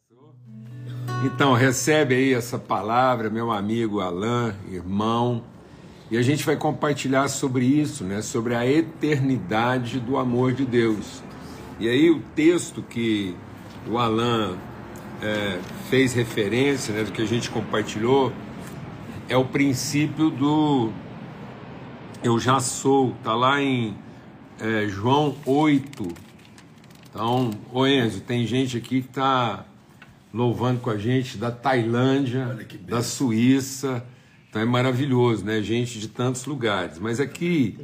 Então, recebe aí essa palavra, meu amigo Alain, irmão, e a gente vai compartilhar sobre isso, né? Sobre a eternidade do amor de Deus. E aí o texto que o Alain fez referência, né, do que a gente compartilhou, é o princípio do eu já sou, está lá em João 8. Então, ô Enzo, tem gente aqui que está louvando com a gente da Tailândia, da Suíça, então é maravilhoso, né? Gente de tantos lugares. Mas aqui,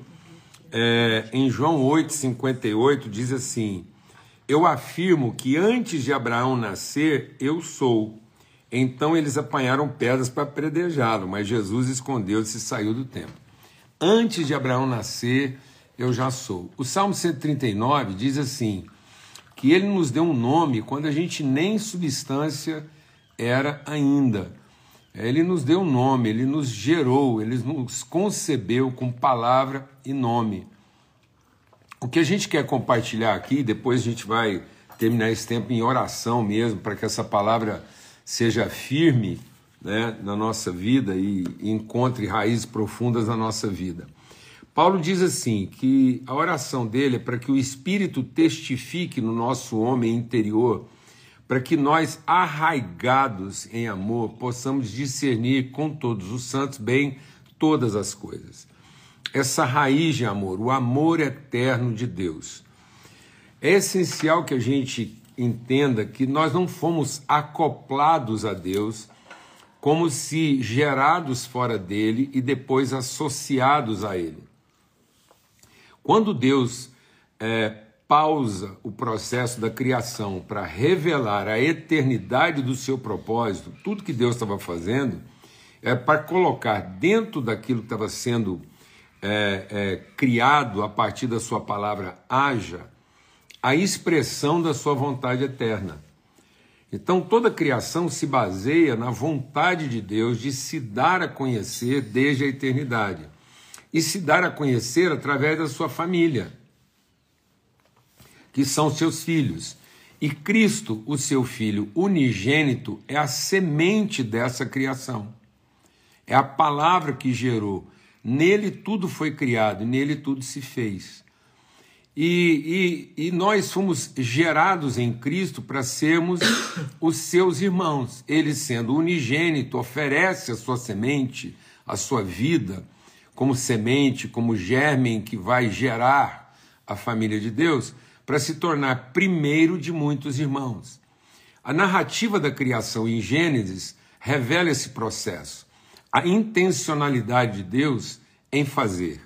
em João 8:58, diz assim: eu afirmo que antes de Abraão nascer, eu sou. Então eles apanharam pedras para apedrejá-lo, mas Jesus escondeu-se e saiu do templo. Antes de Abraão nascer, eu já sou. O Salmo 139 diz assim: que ele nos deu um nome quando a gente nem substância era ainda. Ele nos deu um nome, ele nos gerou, ele nos concebeu com palavra e nome. O que a gente quer compartilhar aqui, depois a gente vai terminar esse tempo em oração mesmo, para que essa palavra seja firme, né, na nossa vida e encontre raízes profundas na nossa vida. Paulo diz assim, que a oração dele é para que o Espírito testifique no nosso homem interior, para que nós, arraigados em amor, possamos discernir com todos os santos bem todas as coisas. Essa raiz de amor, o amor eterno de Deus. É essencial que a gente entenda que nós não fomos acoplados a Deus como se gerados fora dele e depois associados a ele. Quando Deus pausa o processo da criação para revelar a eternidade do seu propósito, tudo que Deus estava fazendo é para colocar dentro daquilo que estava sendo criado a partir da sua palavra haja, a expressão da sua vontade eterna. Então toda a criação se baseia na vontade de Deus de se dar a conhecer desde a eternidade. E se dar a conhecer através da sua família, que são seus filhos. E Cristo, o seu Filho unigênito, é a semente dessa criação. É a palavra que gerou. Nele tudo foi criado, nele tudo se fez. E nós fomos gerados em Cristo para sermos os seus irmãos. Ele, sendo unigênito, oferece a sua semente, a sua vida, como semente, como germe que vai gerar a família de Deus, para se tornar primeiro de muitos irmãos. A narrativa da criação em Gênesis revela esse processo, a intencionalidade de Deus em fazer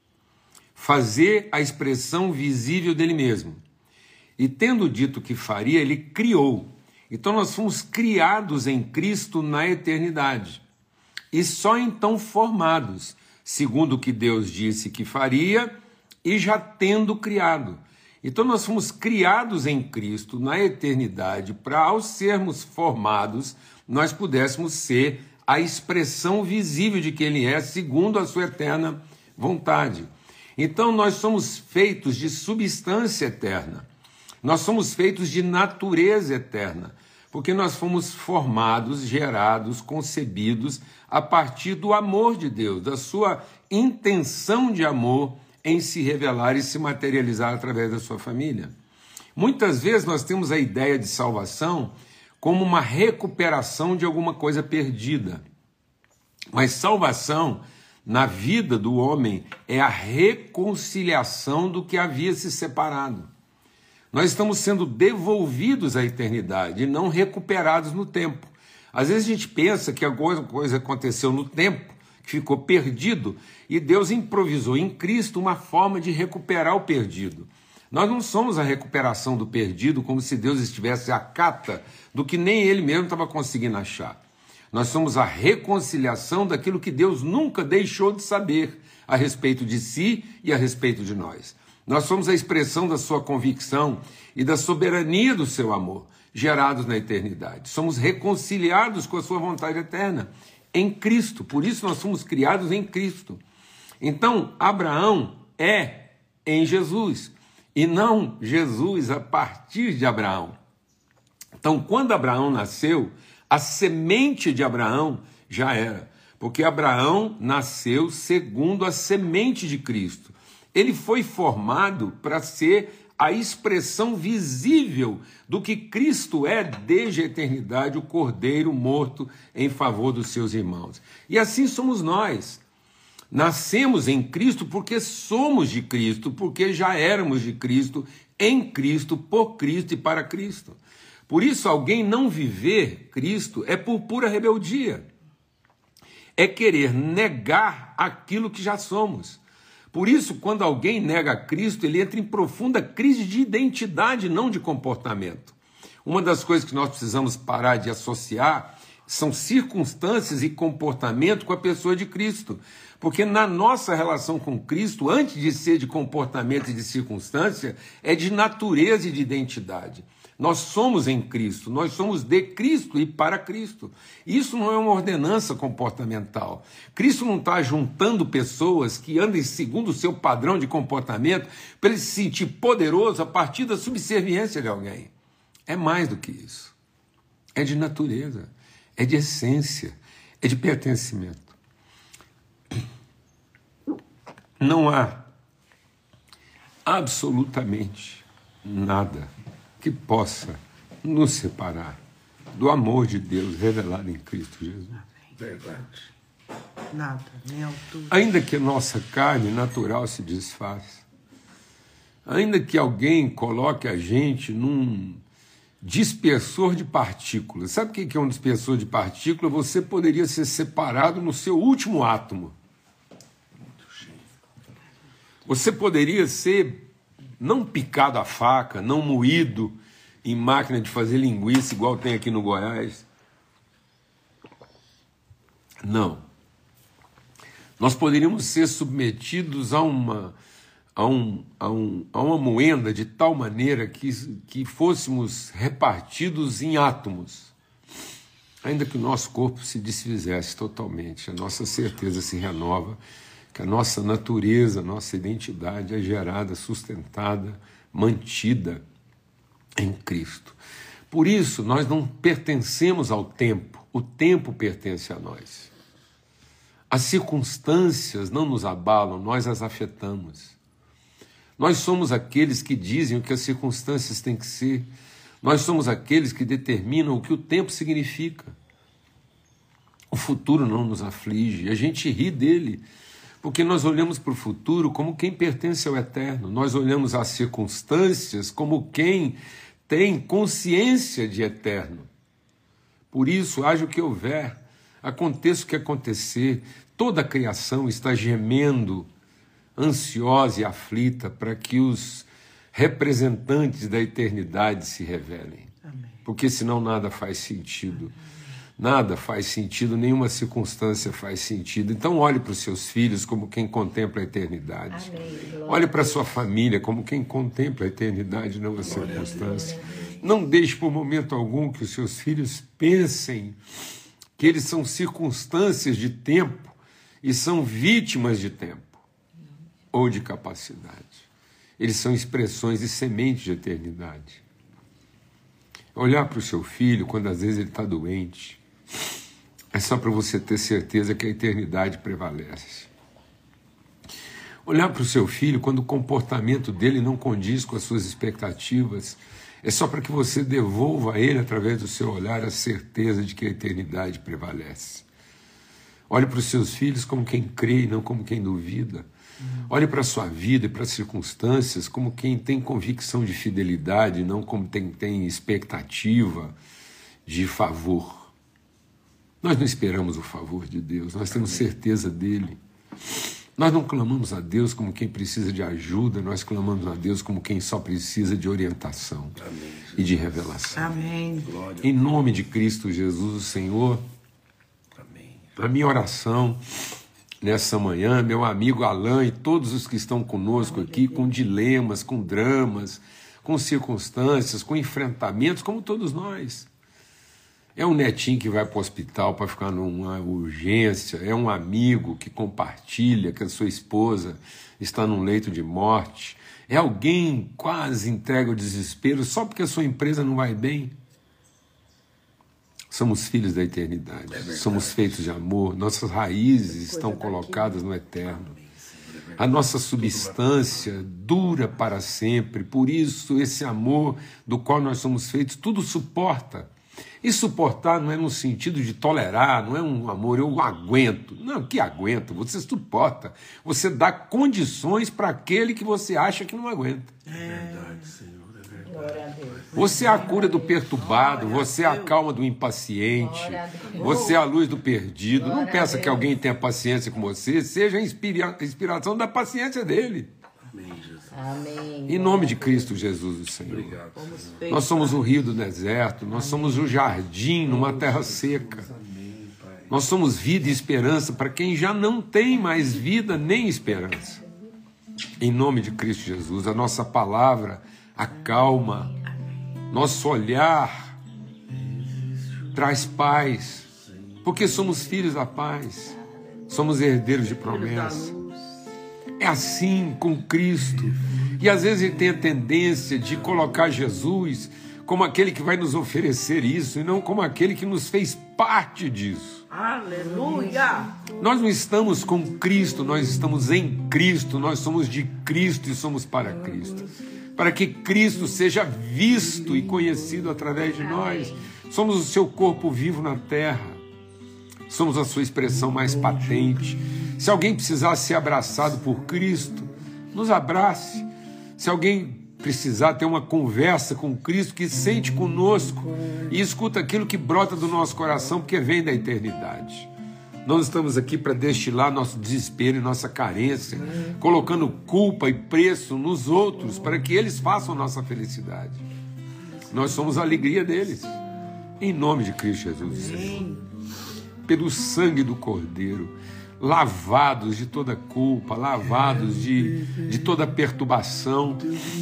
a expressão visível dele mesmo. E tendo dito que faria, ele criou. Então nós fomos criados em Cristo na eternidade. E só então formados, segundo o que Deus disse que faria, e já tendo criado. Então nós fomos criados em Cristo na eternidade para, ao sermos formados, nós pudéssemos ser a expressão visível de que Ele é, segundo a sua eterna vontade. Então nós somos feitos de substância eterna, nós somos feitos de natureza eterna, porque nós fomos formados, gerados, concebidos a partir do amor de Deus, da sua intenção de amor em se revelar e se materializar através da sua família. Muitas vezes nós temos a ideia de salvação como uma recuperação de alguma coisa perdida. Mas salvação, na vida do homem, é a reconciliação do que havia se separado. Nós estamos sendo devolvidos à eternidade e não recuperados no tempo. Às vezes a gente pensa que alguma coisa aconteceu no tempo, que ficou perdido, e Deus improvisou em Cristo uma forma de recuperar o perdido. Nós não somos a recuperação do perdido como se Deus estivesse à cata do que nem Ele mesmo estava conseguindo achar. Nós somos a reconciliação daquilo que Deus nunca deixou de saber a respeito de si e a respeito de nós. Nós somos a expressão da sua convicção e da soberania do seu amor, gerados na eternidade. Somos reconciliados com a sua vontade eterna em Cristo. Por isso nós somos criados em Cristo. Então, Abraão é em Jesus, e não Jesus a partir de Abraão. Então, quando Abraão nasceu, a semente de Abraão já era, porque Abraão nasceu segundo a semente de Cristo. Ele foi formado para ser a expressão visível do que Cristo é desde a eternidade, o Cordeiro morto em favor dos seus irmãos. E assim somos nós. Nascemos em Cristo porque somos de Cristo, porque já éramos de Cristo, em Cristo, por Cristo e para Cristo. Por isso, alguém não viver Cristo é por pura rebeldia. É querer negar aquilo que já somos. Por isso, quando alguém nega Cristo, ele entra em profunda crise de identidade, não de comportamento. Uma das coisas que nós precisamos parar de associar são circunstâncias e comportamento com a pessoa de Cristo. Porque na nossa relação com Cristo, antes de ser de comportamento e de circunstância, é de natureza e de identidade. Nós somos em Cristo, nós somos de Cristo e para Cristo. Isso não é uma ordenança comportamental. Cristo não está juntando pessoas que andem segundo o seu padrão de comportamento para ele se sentir poderoso a partir da subserviência de alguém. É mais do que isso. É de natureza, é de essência, é de pertencimento. Não há absolutamente nada que possa nos separar do amor de Deus revelado em Cristo Jesus. Verdade. Nada, nem altura. Ainda que a nossa carne natural se desfaça, ainda que alguém coloque a gente num dispersor de partículas. Sabe o que é um dispersor de partículas? Você poderia ser separado no seu último átomo. Você poderia ser não picado a faca, não moído em máquina de fazer linguiça, igual tem aqui no Goiás. Não. Nós poderíamos ser submetidos a uma moenda de tal maneira que fôssemos repartidos em átomos. Ainda que o nosso corpo se desfizesse totalmente, a nossa certeza se renova, que a nossa natureza, a nossa identidade é gerada, sustentada, mantida em Cristo. Por isso, nós não pertencemos ao tempo, o tempo pertence a nós. As circunstâncias não nos abalam, nós as afetamos. Nós somos aqueles que dizem o que as circunstâncias têm que ser. Nós somos aqueles que determinam o que o tempo significa. O futuro não nos aflige, a gente ri dele, porque nós olhamos para o futuro como quem pertence ao eterno. Nós olhamos as circunstâncias como quem tem consciência de eterno. Por isso, haja o que houver, aconteça o que acontecer, toda a criação está gemendo, ansiosa e aflita, para que os representantes da eternidade se revelem. Amém. Porque senão nada faz sentido. Nada faz sentido, nenhuma circunstância faz sentido. Então olhe para os seus filhos como quem contempla a eternidade. Amém. Olhe para a sua família como quem contempla a eternidade, não a circunstância. Não deixe por momento algum que os seus filhos pensem que eles são circunstâncias de tempo e são vítimas de tempo ou de capacidade. Eles são expressões e sementes de eternidade. Olhar para o seu filho quando às vezes ele está doente é só para você ter certeza que a eternidade prevalece. Olhar para o seu filho quando o comportamento dele não condiz com as suas expectativas é só para que você devolva a ele, através do seu olhar, a certeza de que a eternidade prevalece. Olhe para os seus filhos como quem crê e não como quem duvida. Olhe para a sua vida e para as circunstâncias como quem tem convicção de fidelidade, não como tem expectativa de favor. Nós não esperamos o favor de Deus, nós temos certeza dele. Nós não clamamos a Deus como quem precisa de ajuda, nós clamamos a Deus como quem só precisa de orientação. Amém. E de revelação. Amém. Em nome de Cristo Jesus, o Senhor, Amém. A minha oração nessa manhã, meu amigo Alain e todos os que estão conosco aqui, com dilemas, com dramas, com circunstâncias, com enfrentamentos, como todos nós. É um netinho que vai para o hospital para ficar numa urgência, é um amigo que compartilha que a sua esposa está num leito de morte, é alguém quase entregue ao desespero só porque a sua empresa não vai bem. Somos filhos da eternidade, somos feitos de amor, nossas raízes estão colocadas no eterno. A nossa substância dura para sempre, por isso esse amor do qual nós somos feitos, tudo suporta. E suportar não é no sentido de tolerar, não é um amor, eu aguento. Não, que aguenta? Você suporta. Você dá condições para aquele que você acha que não aguenta. É verdade, Senhor. Você é a cura do perturbado, você é a calma do impaciente, você é a luz do perdido. Não peça que alguém tenha paciência com você, seja a inspiração da paciência dele. Amém, Jesus. Amém. Em nome de Cristo Jesus, o Senhor. Obrigado. Nós somos o rio do deserto, nós somos o jardim numa terra seca. Amém, Pai. Nós somos vida e esperança para quem já não tem mais vida nem esperança. Em nome de Cristo Jesus, a nossa palavra acalma, nosso olhar traz paz, porque somos filhos da paz, somos herdeiros de promessa. É assim com Cristo. E às vezes ele tem a tendência de colocar Jesus como aquele que vai nos oferecer isso e não como aquele que nos fez parte disso. Aleluia! Nós não estamos com Cristo, nós estamos em Cristo, nós somos de Cristo e somos para Cristo. Para que Cristo seja visto e conhecido através de nós. Somos o seu corpo vivo na terra. Somos a sua expressão mais patente. Se alguém precisar ser abraçado por Cristo, nos abrace. Se alguém precisar ter uma conversa com Cristo, que sente conosco e escuta aquilo que brota do nosso coração, porque vem da eternidade. Nós estamos aqui para destilar nosso desespero e nossa carência, colocando culpa e preço nos outros para que eles façam nossa felicidade. Nós somos a alegria deles. Em nome de Cristo Jesus, Senhor. Pelo sangue do Cordeiro, lavados de toda culpa, lavados de toda perturbação.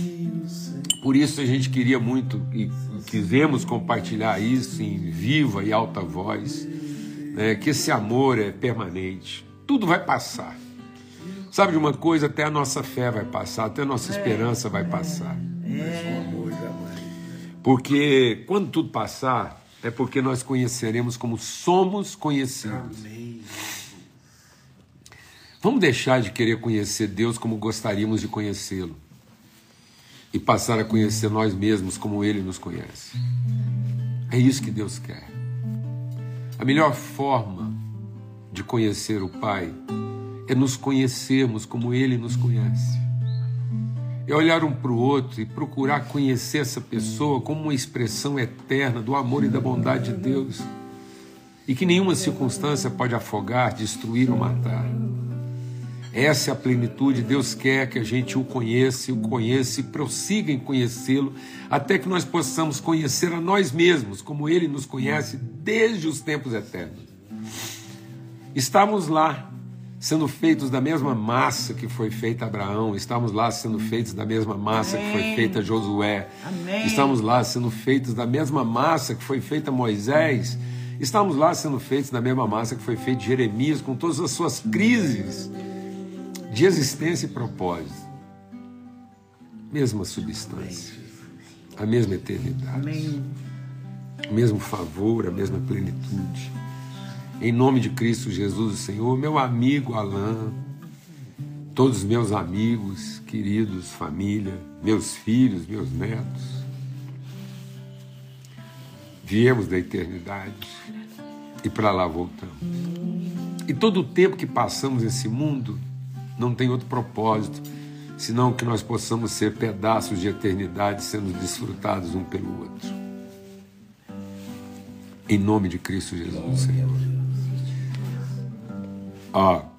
Por isso a gente queria muito e quisemos compartilhar isso em viva e alta voz, né, que esse amor é permanente. Tudo vai passar. Sabe de uma coisa? Até a nossa fé vai passar, até a nossa esperança vai passar. Porque quando tudo passar, é porque nós conheceremos como somos conhecidos. Vamos deixar de querer conhecer Deus como gostaríamos de conhecê-lo e passar a conhecer nós mesmos como Ele nos conhece. É isso que Deus quer. A melhor forma de conhecer o Pai é nos conhecermos como Ele nos conhece. É olhar um para o outro e procurar conhecer essa pessoa como uma expressão eterna do amor e da bondade de Deus, e que nenhuma circunstância pode afogar, destruir ou matar. Essa é a plenitude. Deus quer que a gente o conheça e prossiga em conhecê-lo, até que nós possamos conhecer a nós mesmos, como Ele nos conhece desde os tempos eternos. Estamos lá, sendo feitos da mesma massa que foi feita a Abraão, estamos lá sendo feitos da mesma massa que foi feita a Josué, estamos lá sendo feitos da mesma massa que foi feita a Moisés, estamos lá sendo feitos da mesma massa que foi feita Jeremias, com todas as suas crises de existência e propósito. Mesma substância, a mesma eternidade, o mesmo favor, a mesma plenitude. Em nome de Cristo Jesus, o Senhor, meu amigo Alain, todos os meus amigos, queridos, família, meus filhos, meus netos, viemos da eternidade e para lá voltamos. E todo o tempo que passamos nesse mundo não tem outro propósito, senão que nós possamos ser pedaços de eternidade sendo desfrutados um pelo outro. Em nome de Cristo Jesus, Senhor.